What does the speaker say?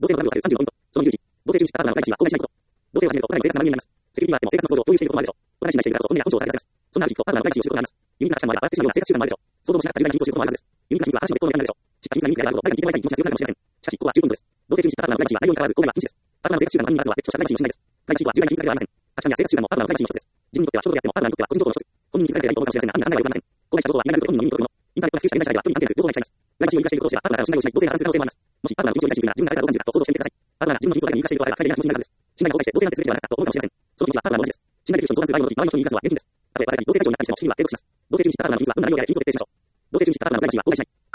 同性の番号を35ポイント。その有事。同性中止パートナーの第一は公開しないこと。同性を始めると、お互いの生活の番組になります。セキュリティはあっても生活の相互を共有していることもあるでしょう。お互い信頼しているからこそ、本人が根性をされています。そんなある日、パートナーの第一を知ることがあります。ユニークなアクションもあれば、バラエティションのような生活習慣もあるでしょう。想像もしなかった重大な緊張を知ることもあるはずです。ユニークな秘密は話の別行のネタになるでしょう。しかし、秘密がユニークであることを誰かに聞いてもらいたい気持ちが強くなるかもしれません。しかし、ここは十分のことです。同性中止パートナーの第一は内容に関わらず、行為は禁止です。パートナーの生活習慣の番組に関わらずは、別途した第一のしないです。第一は重大な禁止だけではありません。確かには生活習慣もパートナーの第一の一つです。自分にとっては衝動であっても、パートナーにとっては個人行動の一つ。本人に気づかれていないと思うかもしれませんが、案外はわかりません。公開したことは言いなること本人の耳に届くもの。インターネットが普及した現代社会では、距離関係なく両方が一体です。第一を言い出していることを知れば、パートナーが信頼をしない、同性が反する可能性もあります。もしパートナーの気持ちを理解しているなら、自分がされたらどう感じるかと想像してみてください。パートナーが自分の気持ちを誰かに言い出していることを誰かに言い出していることは、不快でなく無視していることはないかと思うかもしれません。その気持ちはパートナーの気持ちが理解できないと、同じです。信頼できる人に相談する場合の時、周りの人に言い出すのは現金です。例えば誰かに同性対象になったりしても、主義は継続します。同性中止したパートナーの秘密はどんな内容であれ秘密を徹底しましょう。同性中止したパートナーの第一は公開しない。